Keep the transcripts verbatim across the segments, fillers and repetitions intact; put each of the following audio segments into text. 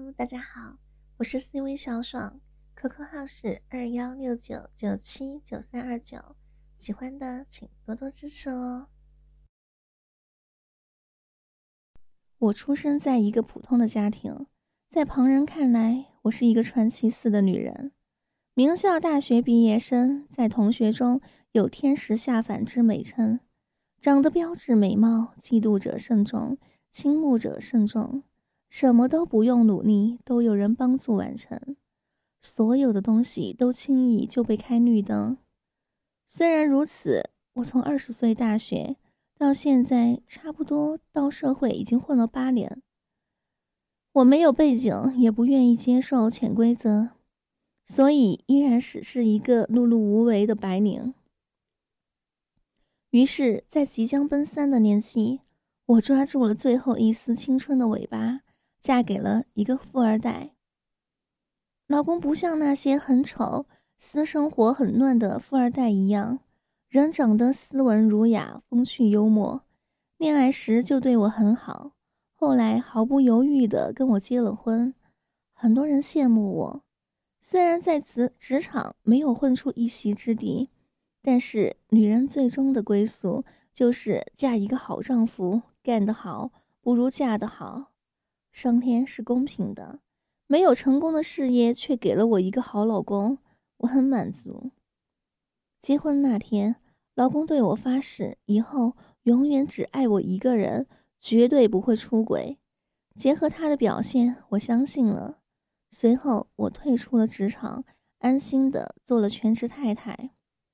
Hello，大家好，我是 C 微小爽 ，Q Q 号是二幺六九九七九三二九，喜欢的请多多支持哦。我出生在一个普通的家庭，在旁人看来，我是一个传奇似的女人，名校大学毕业生，在同学中有天使下凡之美称，长得标致美貌，嫉妒者甚众，倾慕者甚众。什么都不用努力，都有人帮助完成，所有的东西都轻易就被开绿灯。虽然如此，我从二十岁大学到现在，差不多到社会已经混了八年。我没有背景，也不愿意接受潜规则，所以依然只是一个碌碌无为的白领。于是，在即将奔三的年纪，我抓住了最后一丝青春的尾巴，嫁给了一个富二代。老公不像那些很丑、私生活很乱的富二代一样，人长得斯文儒雅、风趣幽默，恋爱时就对我很好，后来毫不犹豫地跟我结了婚。很多人羡慕我，虽然在职职场没有混出一席之地，但是女人最终的归宿就是嫁一个好丈夫，干得好不如嫁得好。上天是公平的，没有成功的事业却给了我一个好老公，我很满足。结婚那天，老公对我发誓，以后永远只爱我一个人，绝对不会出轨。结合他的表现，我相信了。随后我退出了职场，安心的做了全职太太。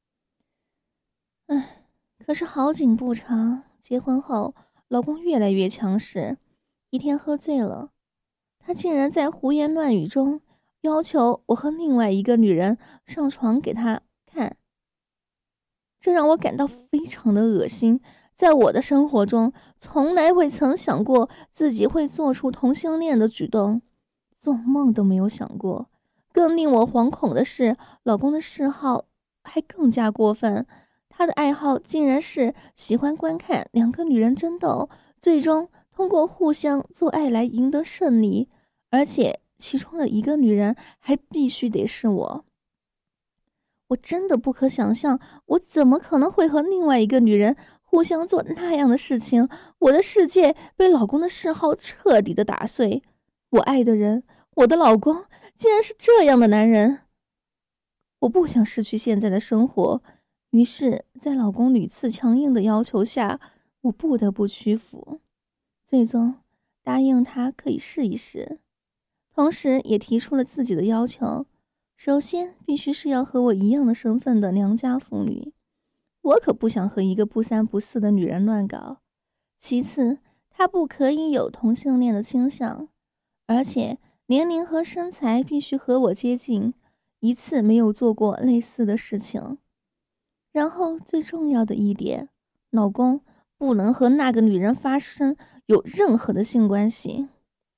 唉，可是好景不长，结婚后老公越来越强势，一天喝醉了，他竟然在胡言乱语中要求我和另外一个女人上床给他看，这让我感到非常的恶心。在我的生活中，从来未曾想过自己会做出同性恋的举动，做梦都没有想过。更令我惶恐的是，老公的嗜好还更加过分，他的爱好竟然是喜欢观看两个女人争斗，最终通过互相做爱来赢得胜利，而且其中的一个女人还必须得是我。我真的不可想象，我怎么可能会和另外一个女人互相做那样的事情？我的世界被老公的嗜好彻底的打碎。我爱的人，我的老公，竟然是这样的男人。我不想失去现在的生活，于是在老公屡次强硬的要求下，我不得不屈服，最终答应他可以试一试，同时也提出了自己的要求。首先必须是要和我一样的身份的良家妇女，我可不想和一个不三不四的女人乱搞。其次，她不可以有同性恋的倾向，而且年龄和身材必须和我接近，一次没有做过类似的事情。然后最重要的一点，老公不能和那个女人发生有任何的性关系。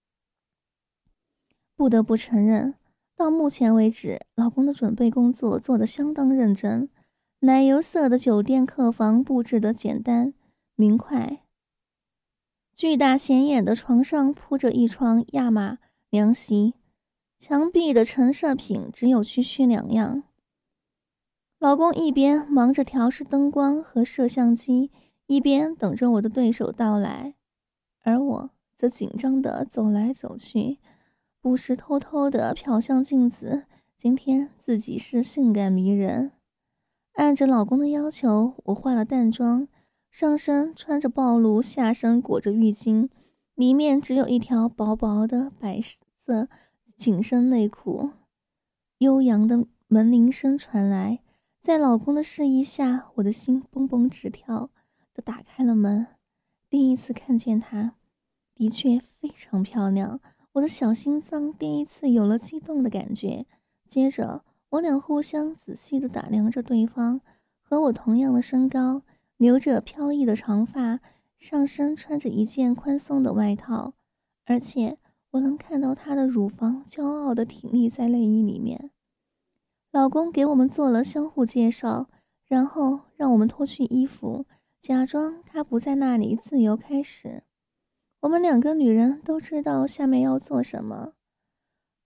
不得不承认，到目前为止，老公的准备工作做得相当认真，奶油色的酒店客房布置得简单明快，巨大显眼的床上铺着一床亚马凉席，墙壁的陈设品只有区区两样。老公一边忙着调试灯光和摄像机，一边等着我的对手到来，而我则紧张地走来走去，不时偷偷地瞟向镜子，今天自己是性感迷人。按着老公的要求，我换了淡妆，上身穿着暴露，下身裹着浴巾，里面只有一条薄薄的白色紧身内裤。悠扬的门铃声传来，在老公的示意下，我的心蹦蹦直跳地打开了门。第一次看见她，的确非常漂亮，我的小心脏第一次有了激动的感觉。接着我俩互相仔细地打量着对方，和我同样的身高，留着飘逸的长发，上身穿着一件宽松的外套，而且我能看到她的乳房骄傲地挺立在内衣里面。老公给我们做了相互介绍，然后让我们脱去衣服，假装他不在那里，自由开始。我们两个女人都知道下面要做什么。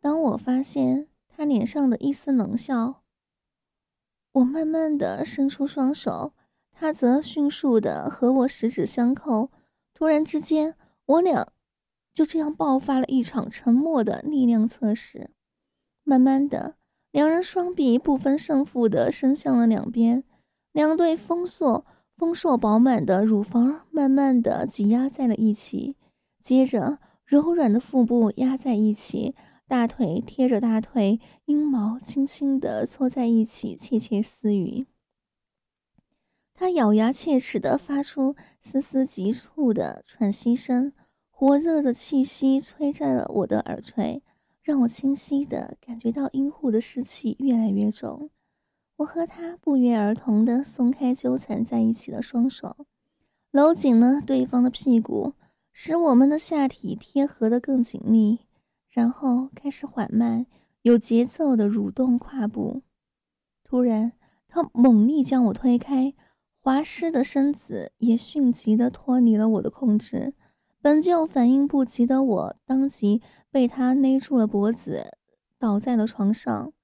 当我发现他脸上的一丝冷笑，我慢慢的伸出双手，他则迅速的和我十指相扣。突然之间，我俩就这样爆发了一场沉默的力量测试。慢慢的，两人双臂不分胜负的伸向了两边，两对丰硕丰硕饱满的乳房慢慢的挤压在了一起，接着柔软的腹部压在一起，大腿贴着大腿，阴毛轻轻地搓在一起，窃窃私语。他咬牙切齿地发出丝丝急促的喘息声，火热的气息吹在了我的耳垂，让我清晰地感觉到阴户的湿气越来越重。我和他不约而同地松开纠缠在一起的双手，搂紧了对方的屁股，使我们的下体贴合得更紧密，然后开始缓慢有节奏地蠕动胯部。突然，他猛力将我推开，滑湿的身子也迅即地脱离了我的控制。本就反应不及的我，当即被他勒住了脖子，倒在了床上。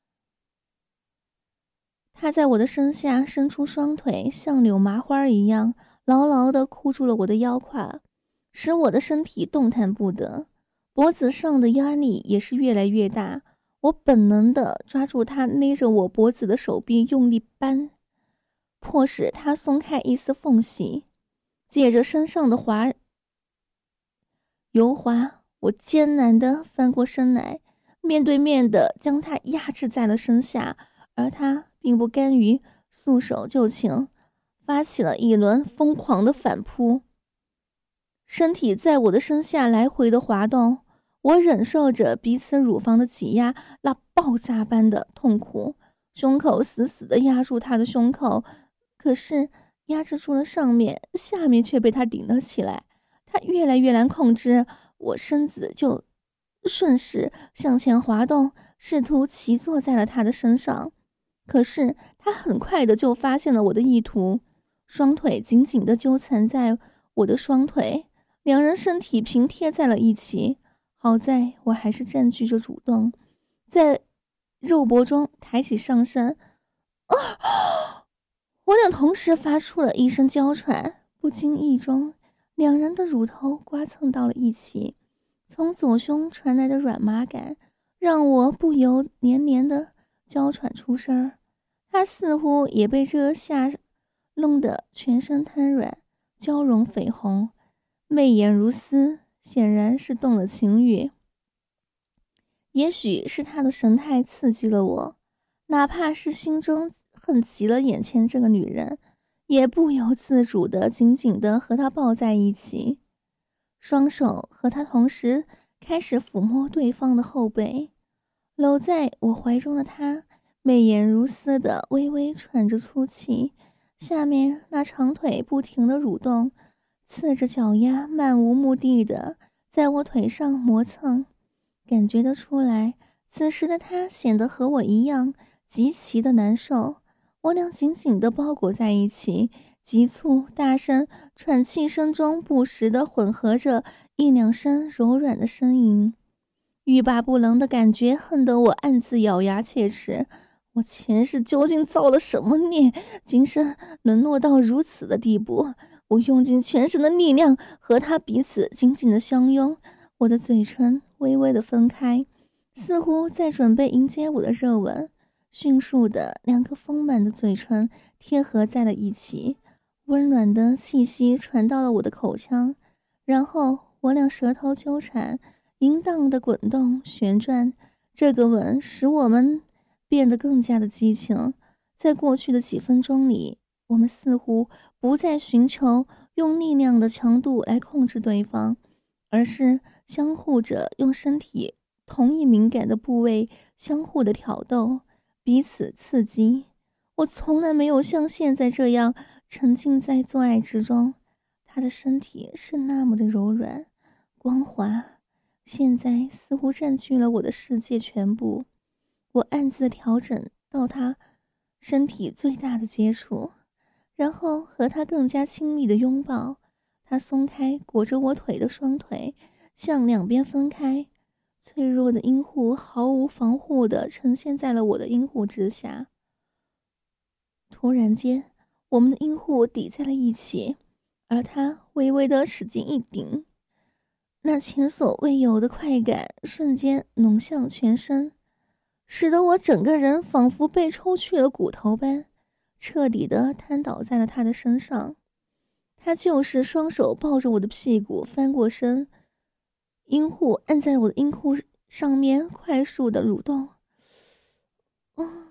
他在我的身下伸出双腿，像柳麻花一样牢牢地箍住了我的腰胯，使我的身体动弹不得。脖子上的压力也是越来越大，我本能地抓住他勒着我脖子的手臂，用力扳，迫使他松开一丝缝隙。借着身上的滑油滑，我艰难地翻过身来，面对面地将他压制在了身下，而他并不甘于束手就擒，发起了一轮疯狂的反扑，身体在我的身下来回的滑动。我忍受着彼此乳房的挤压，那爆炸般的痛苦，胸口死死地压住他的胸口，可是压制住了上面，下面却被他顶了起来。他越来越难控制，我身子就顺势向前滑动，试图骑坐在了他的身上。可是他很快的就发现了我的意图，双腿紧紧地纠缠在我的双腿，两人身体平贴在了一起。好在我还是占据着主动，在肉搏中抬起上身。啊！我俩同时发出了一声娇喘，不经意中，两人的乳头刮蹭到了一起，从左胸传来的软麻感让我不由连连的娇喘出声。他似乎也被这下弄得全身瘫软，娇容绯红，媚眼如丝，显然是动了情欲。也许是他的神态刺激了我，哪怕是心中恨极了眼前这个女人，也不由自主地紧紧地和她抱在一起，双手和她同时开始抚摸对方的后背。搂在我怀中的她媚眼如丝的微微喘着粗气，下面那长腿不停地蠕动，刺着脚丫漫无目的的在我腿上磨蹭。感觉得出来，此时的他显得和我一样极其的难受。我俩紧紧地包裹在一起，急促大声喘气声中不时地混合着一两声柔软的呻吟。欲罢不能的感觉恨得我暗自咬牙切齿，我前世究竟造了什么孽，今生沦落到如此的地步。我用尽全身的力量和他彼此紧紧的相拥，我的嘴唇微微的分开，似乎在准备迎接我的热吻。迅速的，两个丰满的嘴唇贴合在了一起，温暖的气息传到了我的口腔，然后我俩舌头纠缠，淫荡的滚动旋转。这个吻使我们变得更加的激情。在过去的几分钟里，我们似乎不再寻求用力量的强度来控制对方，而是相互着用身体同一敏感的部位相互的挑逗，彼此刺激。我从来没有像现在这样沉浸在做爱之中，他的身体是那么的柔软光滑，现在似乎占据了我的世界全部。我暗自调整到他身体最大的接触，然后和他更加亲密的拥抱。他松开裹着我腿的双腿，向两边分开， 脆弱的阴户毫无防护地呈现在了我的阴户之下。突然间，我们的阴户抵在了一起，而他微微地使劲一顶，那前所未有的快感瞬间浓向全身，使得我整个人仿佛被抽去了骨头般，彻底地瘫倒在了他的身上。他就是双手抱着我的屁股翻过身，阴户按在我的阴户上面快速的蠕动。嗯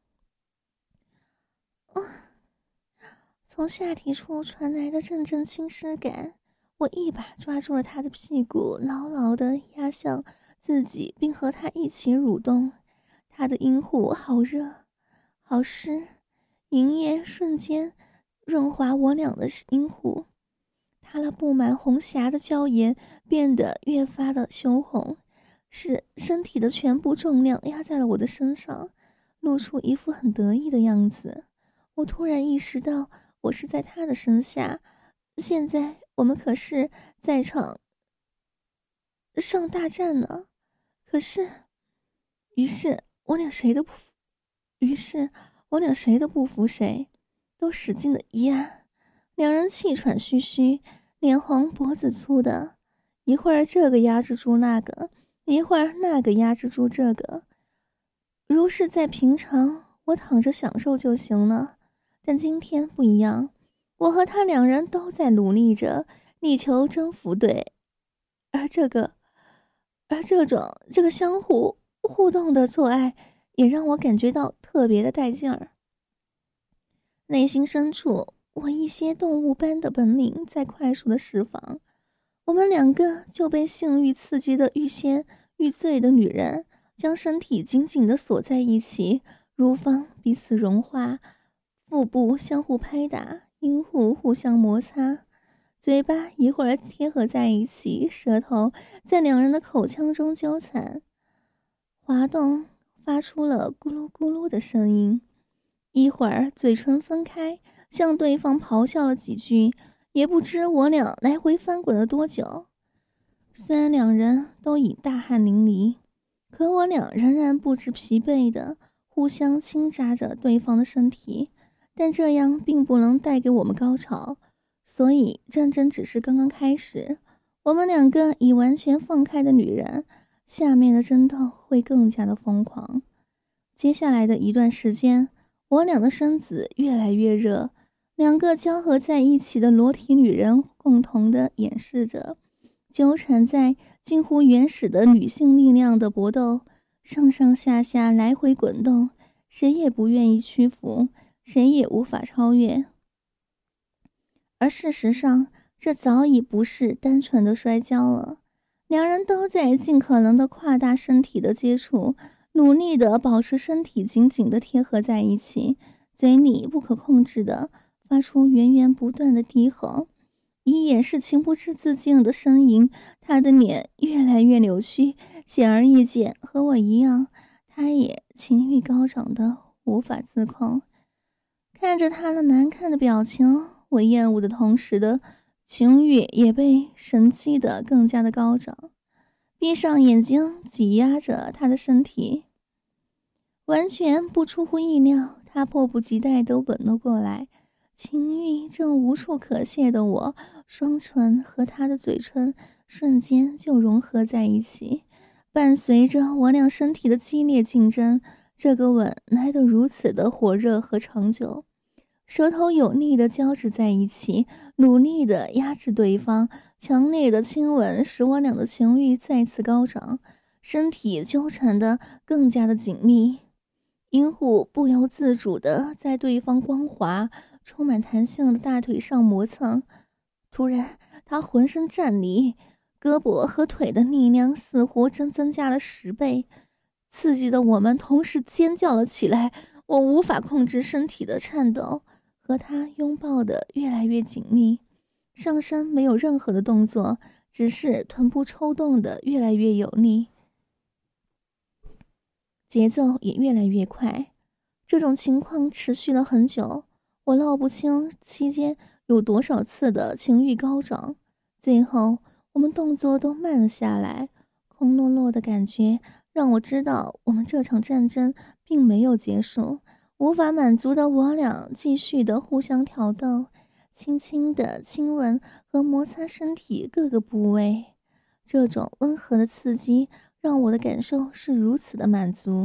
嗯，从下体处传来的阵阵侵蚀感，我一把抓住了他的屁股，牢牢地压向自己，并和他一起蠕动。他的阴户好热好湿，银液瞬间润滑我俩的阴户，他那布满红霞的娇颜变得越发的羞红，使身体的全部重量压在了我的身上，露出一副很得意的样子。我突然意识到我是在他的身下，现在我们可是在场上大战呢。可是于是我俩谁都不服于是我俩谁都不服谁，都使劲的压，两人气喘吁吁，脸红脖子粗的，一会儿这个压制住那个，一会儿那个压制住这个。如是在平常，我躺着享受就行了，但今天不一样，我和他两人都在努力着，力求征服对，而这个而这种这个相互互动的做爱也让我感觉到特别的带劲儿。内心深处，我一些动物般的本领在快速的释放，我们两个就被性欲刺激的欲仙欲醉的女人，将身体紧紧地锁在一起，乳房彼此融化，腹部相互拍打，阴户互相摩擦，嘴巴一会儿贴合在一起，舌头在两人的口腔中纠缠滑动，发出了咕噜咕噜的声音。一会儿嘴唇分开，向对方咆哮了几句，也不知我俩来回翻滚了多久。虽然两人都已大汗淋漓，可我俩仍然不知疲惫的互相轻扎着对方的身体，但这样并不能带给我们高潮，所以战争只是刚刚开始。我们两个已完全放开的女人，下面的争斗会更加的疯狂。接下来的一段时间，我俩的身子越来越热，两个交合在一起的裸体女人共同的演示着纠缠在近乎原始的女性力量的搏斗，上上下下来回滚动，谁也不愿意屈服，谁也无法超越。而事实上，这早已不是单纯的摔跤了，两人都在尽可能的扩大身体的接触，努力的保持身体紧紧的贴合在一起，嘴里不可控制的发出源源不断的低吼，以掩饰情不自禁的呻吟。他的脸越来越扭曲，显而易见，和我一样，他也情欲高涨的无法自控。看着他那难看的表情，我厌恶的同时的情欲也被神气的更加的高涨，闭上眼睛挤压着他的身体。完全不出乎意料，他迫不及待地吻了过来，情欲正无处可泄的我，双唇和他的嘴唇瞬间就融合在一起，伴随着我俩身体的激烈竞争，这个吻来得如此的火热和长久。舌头有力地交织在一起，努力地压制对方，强烈的亲吻使我俩的情欲再次高涨，身体纠缠得更加的紧密，阴户不由自主地在对方光滑充满弹性的大腿上磨蹭。突然他浑身战栗，胳膊和腿的力量似乎增增加了十倍，刺激的我们同时尖叫了起来。我无法控制身体的颤抖，和他拥抱得越来越紧密，上身没有任何的动作，只是臀部抽动得越来越有力，节奏也越来越快。这种情况持续了很久，我闹不清期间有多少次的情欲高涨。最后我们动作都慢了下来， 红落落的感觉让我知道我们这场战争并没有结束，无法满足的我俩继续的互相挑逗，轻轻的亲吻和摩擦身体各个部位。这种温和的刺激让我的感受是如此的满足。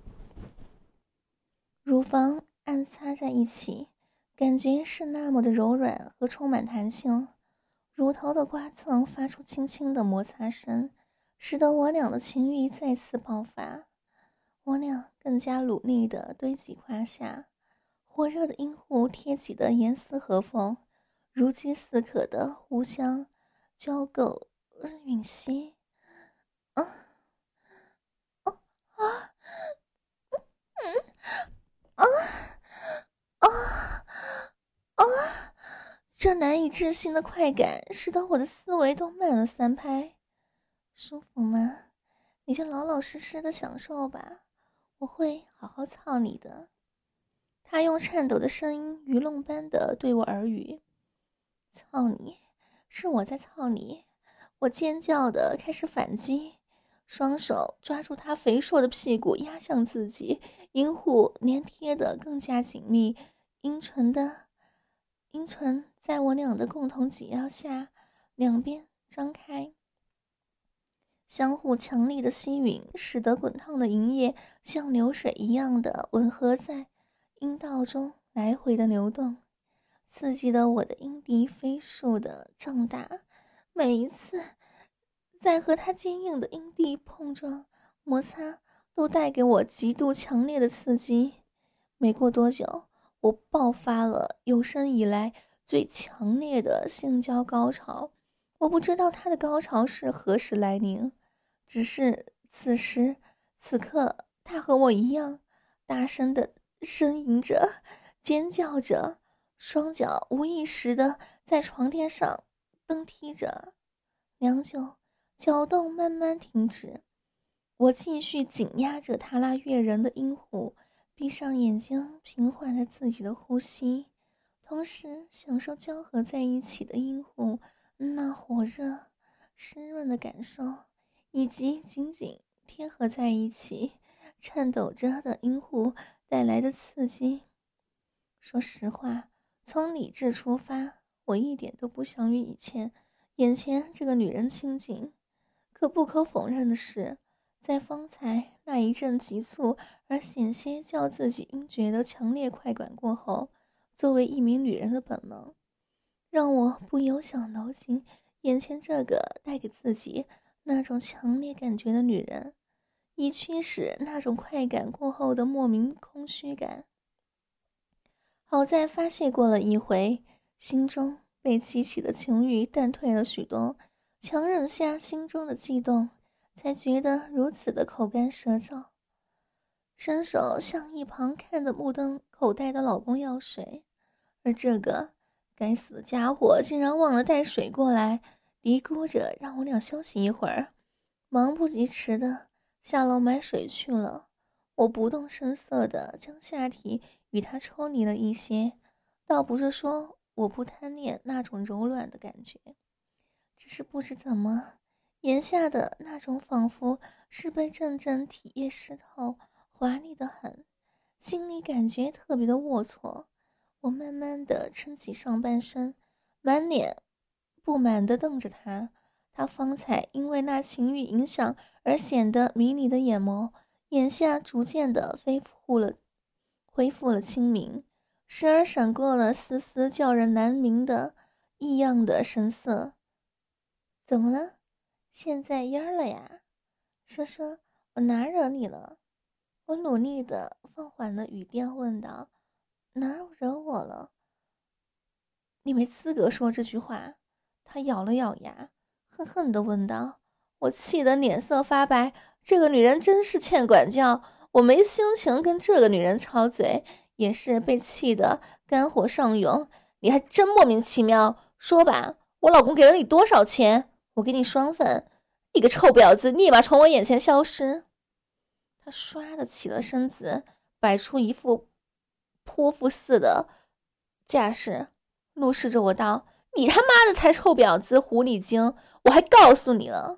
乳房按擦在一起，感觉是那么的柔软和充满弹性，乳头的刮蹭发出轻轻的摩擦声，使得我俩的情欲再次爆发。我俩更加努力地堆积胯下，火热的阴户贴起的严丝合缝，如饥似渴的互相交媾吮吸。啊啊啊嗯啊啊啊！这难以置信的快感使得我的思维都慢了三拍。舒服吗？你就老老实实的享受吧，我会好好操你的。他用颤抖的声音愚弄般的对我耳语。操你，是我在操你。我尖叫的开始反击，双手抓住他肥硕的屁股压向自己，阴户粘贴得更加紧密，阴唇的阴唇在我俩的共同挤压下两边张开，相互强力的吸吮使得滚烫的银液像流水一样的吻合在阴道中来回的流动，刺激得我的阴蒂飞速的胀大。每一次在和他坚硬的阴蒂碰撞摩擦都带给我极度强烈的刺激。没过多久，我爆发了有生以来最强烈的性交高潮。我不知道他的高潮是何时来临，只是此时此刻他和我一样大声地呻吟着，尖叫着，双脚无意识地在床垫上蹬踢着。良久，搅动慢慢停止，我继续紧压着他那悦人的阴户，闭上眼睛平缓着自己的呼吸，同时享受交合在一起的阴户那火热湿润的感受，以及紧紧贴合在一起颤抖着的阴户带来的刺激。说实话，从理智出发，我一点都不想与以前眼前这个女人亲近。可不可否认的是，在方才那一阵急促而险些叫自己晕厥的强烈快感过后，作为一名女人的本能让我不由想搂紧眼前这个带给自己那种强烈感觉的女人，以驱使那种快感过后的莫名空虚感。好在发泄过了一回，心中被激起的情欲淡退了许多，强忍下心中的悸动，才觉得如此的口干舌燥。伸手向一旁看得目瞪口呆的老公要水，而这个该死的家伙竟然忘了带水过来，嘀咕着让我俩休息一会儿，忙不及迟的下楼买水去了。我不动声色地将下体与他抽离了一些，倒不是说我不贪恋那种柔软的感觉，只是不知怎么，眼下的那种仿佛是被阵阵体液湿透，华丽得很，心里感觉特别的龌龊。我慢慢地撑起上半身，满脸不满地瞪着他。他方才因为那情欲影响而显得迷离的眼眸，眼下逐渐地恢复了恢复了清明，时而闪过了丝丝叫人难明的异样的神色。怎么了？现在蔫了呀？说说，我哪惹你了？我努力地放缓了语调问道。哪惹我了？你没资格说这句话。他咬了咬牙，恨恨地问道。我气得脸色发白，这个女人真是欠管教，我没心情跟这个女人吵嘴，也是被气得肝火上涌。你还真莫名其妙，说吧，我老公给了你多少钱？我给你双份，你个臭婊子，立马从我眼前消失。他唰的起了身子，摆出一副泼妇似的架势，怒视着我道：你他妈的才臭婊子，狐狸精！我还告诉你了，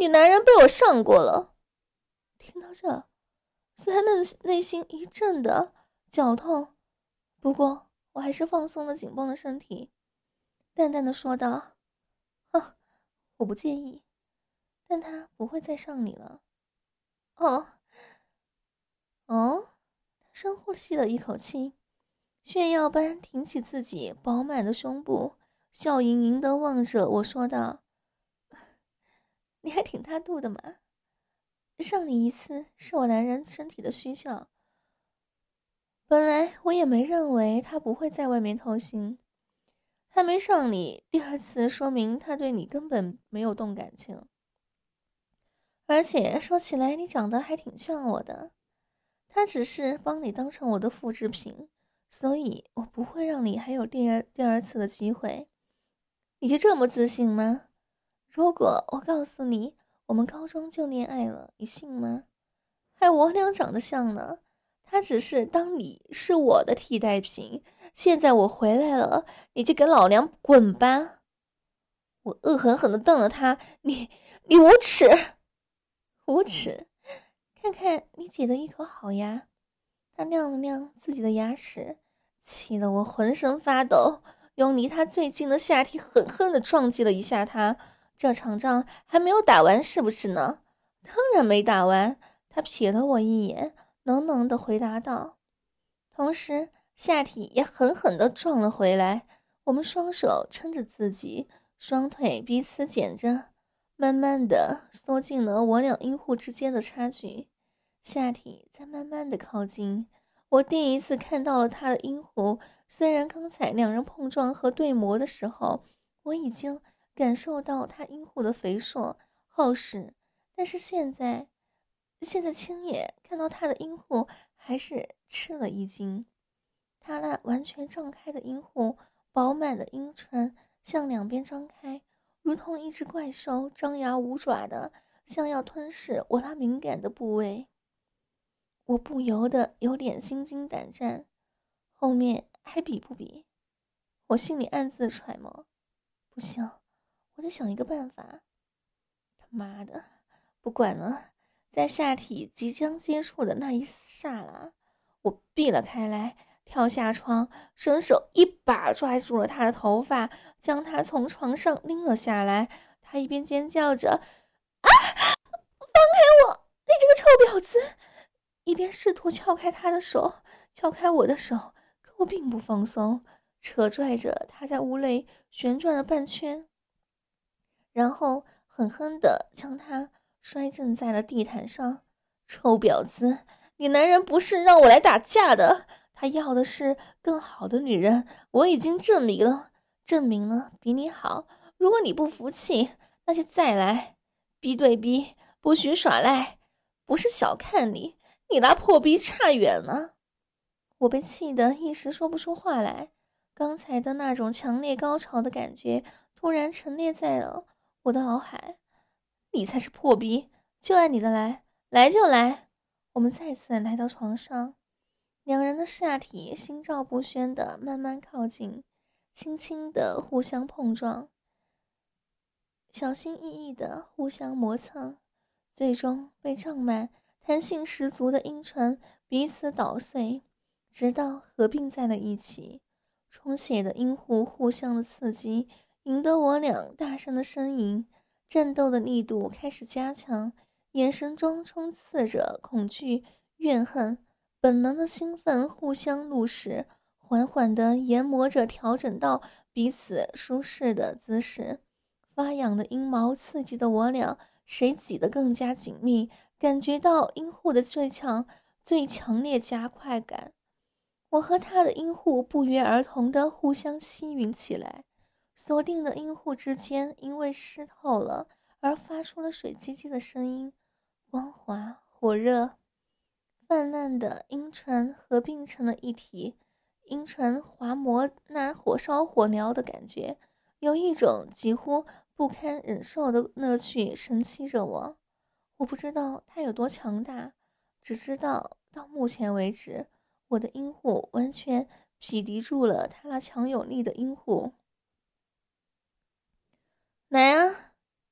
你男人被我上过了。听到这，斯坦内内心一阵的绞痛，不过我还是放松了紧绷的身体，淡淡的说道：啊，我不介意，但他不会再上你了。哦哦，他深呼吸了一口气，炫耀般挺起自己饱满的胸部，笑盈盈地望着我说道：你还挺大度的嘛，上你一次是我男人身体的需求。本来我也没认为他不会在外面偷腥，他没上你第二次，说明他对你根本没有动感情。而且说起来，你长得还挺像我的，他只是帮你当成我的复制品，所以我不会让你还有第二第二次的机会。你就这么自信吗？如果我告诉你我们高中就恋爱了，你信吗？还我俩长得像呢，他只是当你是我的替代品，现在我回来了，你就给老娘滚吧！我恶狠狠地瞪了他，你你无耻！无耻！看看你姐的一口好牙。他亮了亮自己的牙齿，气得我浑身发抖，用离他最近的下体狠狠地撞击了一下他。这场仗还没有打完是不是呢？当然没打完。他瞥了我一眼，冷冷地回答道，同时下体也狠狠地撞了回来。我们双手撑着自己，双腿彼此捡着，慢慢地缩进了我俩阴户之间的差距，下体在慢慢地靠近。我第一次看到了他的阴户，虽然刚才两人碰撞和对磨的时候，我已经感受到他阴户的肥硕厚实，但是现在现在亲眼看到他的阴户，还是吃了一惊。他那完全张开的阴户，饱满的阴唇向两边张开，如同一只怪兽张牙舞爪的想要吞噬我那敏感的部位。我不由得有点心惊胆战，后面还比不比？我心里暗自揣摩，不行，我得想一个办法。他妈的，不管了！在下体即将接触的那一刹那，我避了开来，跳下床，伸手一把抓住了他的头发，将他从床上拎了下来。他一边尖叫着：啊，放开我，你这个臭婊子！一边试图撬开他的手，撬开我的手，可我并不放松，扯拽着他在屋内旋转了半圈，然后狠狠地将他摔正在了地毯上。臭婊子，你男人不是让我来打架的，他要的是更好的女人，我已经证明了，证明了比你好。如果你不服气，那就再来，逼对逼，不许耍赖，不是小看你，你那破逼差远了。我被气得一时说不出话来，刚才的那种强烈高潮的感觉突然陈列在了我的脑海。你才是破逼，就按你的来，来就来。我们再次来到床上，两人的下体心照不宣地慢慢靠近，轻轻地互相碰撞，小心翼翼地互相磨蹭，最终被胀满弹性十足的阴唇彼此捣碎，直到合并在了一起。充血的阴户互相的刺激，引得我俩大声的呻吟，战斗的力度开始加强，眼神中充斥着恐惧、怨恨，本能的兴奋互相怒视，缓缓地研磨着调整到彼此舒适的姿势。发痒的阴毛刺激的我俩谁挤得更加紧密，感觉到阴户的最强最强烈加快感。我和他的阴户不约而同地互相吸吮起来，锁定的阴户之间因为湿透了而发出了水唧唧的声音，光滑火热，泛滥的阴唇合并成了一体，阴唇滑磨那火烧火燎的感觉，有一种几乎不堪忍受的乐趣神欺着我。我不知道它有多强大，只知道到目前为止，我的阴户完全匹敌住了他那强有力的阴户。来啊，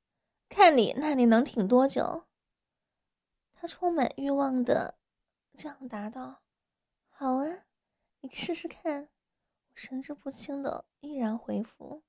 看你那里能挺多久？他充满欲望的这样答道。好啊，你试试看。我神志不清的依然回复。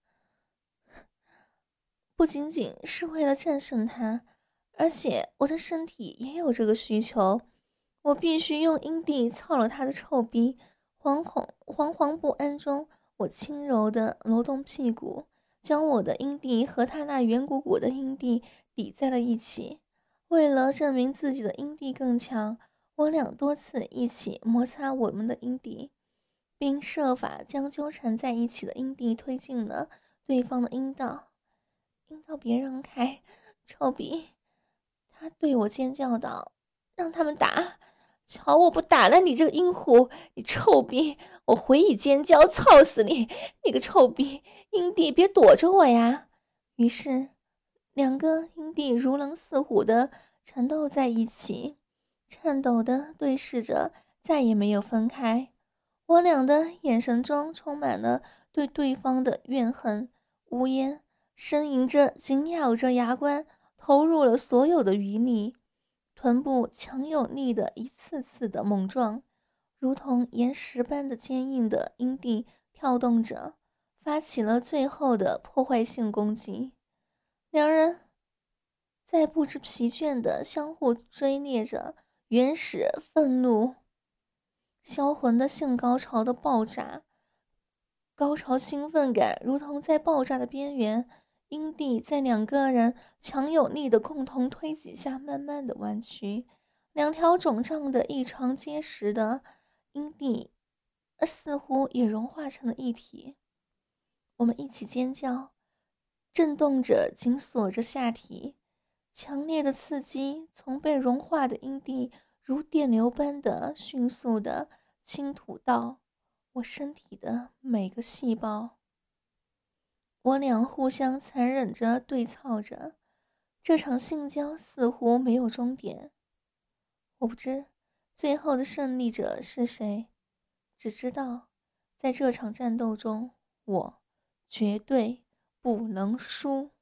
不仅仅是为了战胜他，而且我的身体也有这个需求。我必须用阴蒂操了他的臭逼。惶恐惶惶不安中，我轻柔地挪动屁股，将我的阴蒂和他那圆鼓鼓的阴蒂抵在了一起。为了证明自己的阴蒂更强，我俩多次一起摩擦我们的阴蒂，并设法将纠缠在一起的阴蒂推进了对方的阴道。阴道别让开，臭逼！他对我尖叫道：“让他们打！瞧我不打了你这个阴狐！你臭逼！我回以尖叫，操死你！你个臭逼！阴蒂别躲着我呀！”于是，两个阴蒂如狼似虎的缠斗在一起，颤抖的对视着，再也没有分开。我俩的眼神中充满了对对方的怨恨，无言呻吟着，紧咬着牙关，投入了所有的余力。臀部强有力的一次次的猛撞，如同岩石般的坚硬的阴蒂跳动着，发起了最后的破坏性攻击。两人在不知疲倦的相互追猎着，原始愤怒销魂的性高潮的爆炸，高潮兴奋感如同在爆炸的边缘，阴蒂在两个人强有力的共同推挤下慢慢的弯曲，两条肿胀的异常结实的阴蒂呃似乎也融化成了一体。我们一起尖叫，震动着紧锁着下体，强烈的刺激从被融化的阴蒂如电流般的迅速的倾吐到我身体的每个细胞。我俩互相残忍着对操着，这场性交似乎没有终点。我不知最后的胜利者是谁，只知道在这场战斗中，我绝对不能输。